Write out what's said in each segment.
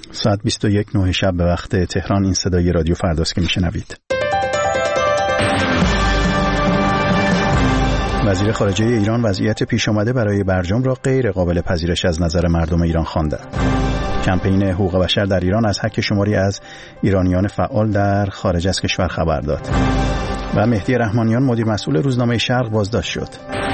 ساعت 21:09 شب به وقت تهران. این صدای رادیو فرداست که میشنوید. وزیر خارجه ایران وضعیت پیش آمده برای برجام را غیر قابل پذیرش از نظر مردم ایران خوانده. کمپین حقوق بشر در ایران از حک شماری از ایرانیان فعال در خارج از کشور خبر داد. و مهدی رحمانیان مدیر مسئول روزنامه شرق بازداشت شد.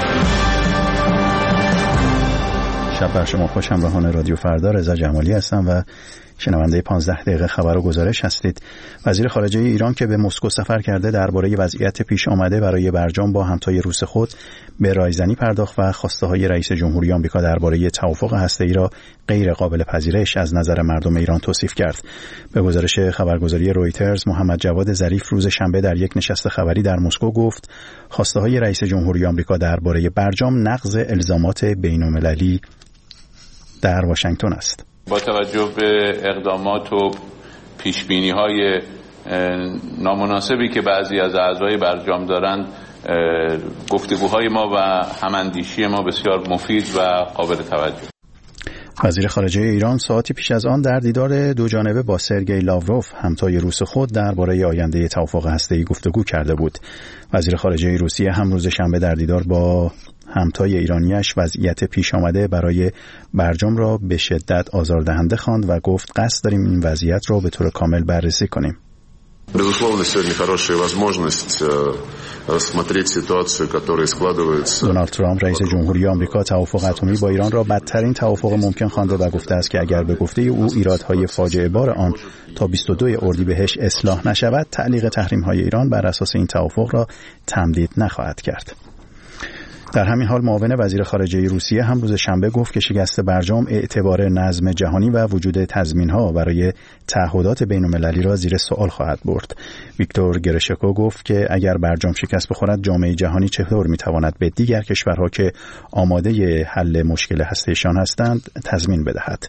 شب بر شما خوش. همراهان رادیو فردا، رضا جمالی هستم و شنونده 15 دقیقه خبر و گزارش هستید. وزیر خارجه ایران که به مسکو سفر کرده درباره وضعیت پیش آمده برای برجام با همتای روس خود به رایزنی پرداخت و خواسته های رئیس جمهوری آمریکا درباره توافق هسته‌ای را غیر قابل پذیرش از نظر مردم ایران توصیف کرد. به گزارش خبرگزاری رویترز، محمد جواد ظریف روز شنبه در یک نشست خبری در مسکو گفت خواسته های رئیس جمهوری آمریکا درباره برجام نقض الزامات بین‌المللی در واشنگتن است. با توجه به اقدامات و پیشبینی‌های نامناسبی که بعضی از اعضای برجام دارند، گفتگوهای ما و هماندیشی ما بسیار مفید و قابل توجه. وزیر خارجه ایران ساعتی پیش از آن در دیدار دو جانبه با سرگئی لاوروف همتای روس خود درباره آینده توافق هسته‌ای گفتگو کرده بود. وزیر خارجه روسیه هم روز شنبه در دیدار با همتای ایرانیش وضعیت پیش آمده برای برجام را به شدت آزاردهنده خواند و گفت قصد داریم این وضعیت را به طور کامل بررسی کنیم. Безусловно, сегодня хорошая возможность рассмотреть ситуацию, которая складывается. دونالد ترامپ رئیس جمهوری آمریکا توافق اتمی با ایران را بدترین توافق ممکن خوانده و گفته است که اگر به گفته او ایرادهای فاجعه بار آن تا 22 اردیبهشت اصلاح نشود، تعلیق تحریم‌های ایران بر اساس این توافق را تمدید نخواهد کرد. در همین حال معاون وزیر خارجه روسیه هم روز شنبه گفت که شکست برجام اعتبار نظم جهانی و وجود تضمین‌ها برای تعهدات بین‌المللی را زیر سوال خواهد برد. ویکتور گرشکو گفت که اگر برجام شکست بخورد، جامعه جهانی چطور می‌تواند به دیگر کشورها که آماده حل مشکل هسته‌ایشان هستند تضمین بدهد.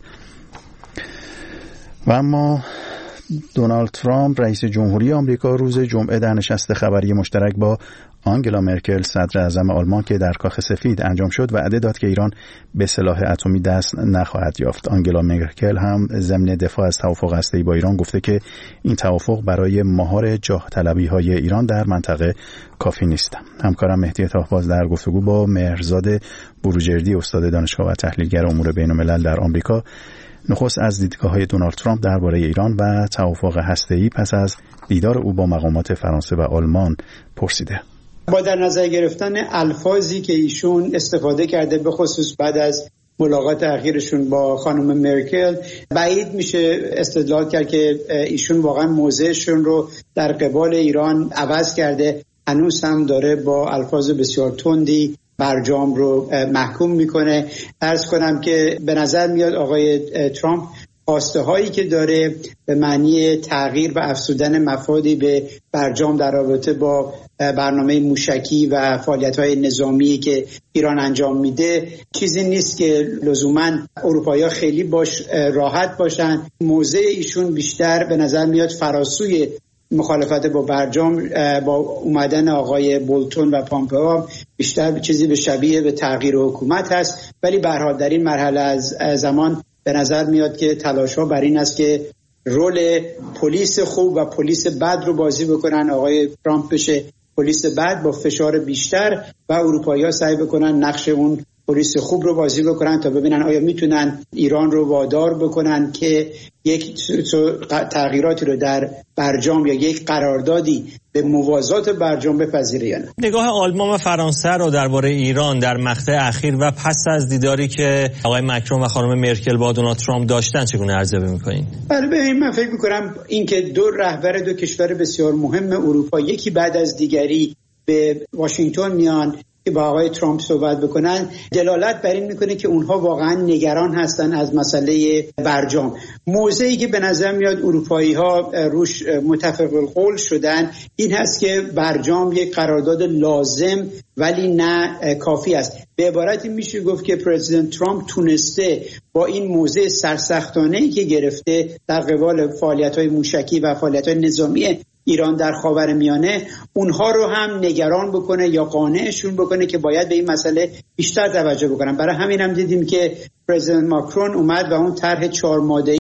و اما دونالد ترامپ رئیس جمهوری آمریکا روز جمعه در نشست خبری مشترک با آنگلا مرکل صدر اعظم آلمان که در کاخ سفید انجام شد وعده داد که ایران به سلاح اتمی دست نخواهد یافت. آنگلا مرکل هم ضمن دفاع از توافق هسته‌ای با ایران گفته که این توافق برای مهار جاه طلبی‌های ایران در منطقه کافی نیست. همکارم مهدی طاهباز در گفتگو با مهرزاد بروجردی استاد دانشگاه و تحلیلگر امور بین‌الملل در آمریکا نخست از دیدگاه‌های دونالد ترامپ درباره ایران و توافق هسته‌ای پس از دیدار او با مقامات فرانسه و آلمان پرسیده. با در نظر گرفتن الفاظی که ایشون استفاده کرده به خصوص بعد از ملاقات اخیرشون با خانم مرکل، بعید میشه استدلال کرد که ایشون واقعا موضعشون رو در قبال ایران عوض کرده. هنوز هم داره با الفاظ بسیار تندی برجام رو محکوم میکنه. عرض کنم که به نظر میاد آقای ترامپ خواسته هایی که داره به معنی تغییر و افزودن مفادی به برجام در رابطه با برنامه موشکی و فعالیت های نظامی که ایران انجام میده چیزی نیست که لزوما اروپایی‌ها خیلی باش راحت باشن. موضع ایشون بیشتر به نظر میاد فراسوی مخالفت با برجام با اومدن آقای بولتون و پامپئو بیشتر چیزی به شبیه به تغییر حکومت هست. ولی به هر حال در این مرحله از زمان به نظر میاد که تلاش‌ها بر این است که رول پلیس خوب و پلیس بد رو بازی بکنن. آقای ترامپ بشه پلیس بد با فشار بیشتر و اروپایی‌ها سعی بکنن نقش اون پلیس خوب رو بازی بکنن تا ببینن آیا میتونن ایران رو وادار بکنن که یک تغییراتی رو در برجام یا یک قراردادی به موازات برجام بپذیره یا نه. نگاه آلمان و فرانسه رو درباره ایران در مقطع اخیر و پس از دیداری که آقای مکرون و خانم مرکل با دونالد ترامپ داشتن چگونه ارزیابی می‌کنین؟ بله، من فکر می‌کنم اینکه دو رهبر دو کشور بسیار مهم اروپا یکی بعد از دیگری به واشنگتن میان که با آقای ترامپ صحبت بکنن دلالت بر این میکنه که اونها واقعا نگران هستن از مسئله برجام. موضعی که به نظر میاد اروپایی ها روش متفق القول شدن این هست که برجام یک قرارداد لازم ولی نه کافی است. به عبارتی میشه گفت که پرزیدنت ترامپ تونسته با این موضع سرسختانه‌ای که گرفته در قبال فعالیت‌های موشکی و فعالیت‌های نظامی ایران در خاورمیانه اونها رو هم نگران بکنه یا قانعشون بکنه که باید به این مسئله بیشتر توجه بکنن. برای همین هم دیدیم که پرزیدنت ماکرون اومد و اون طرح 4 ماده‌ای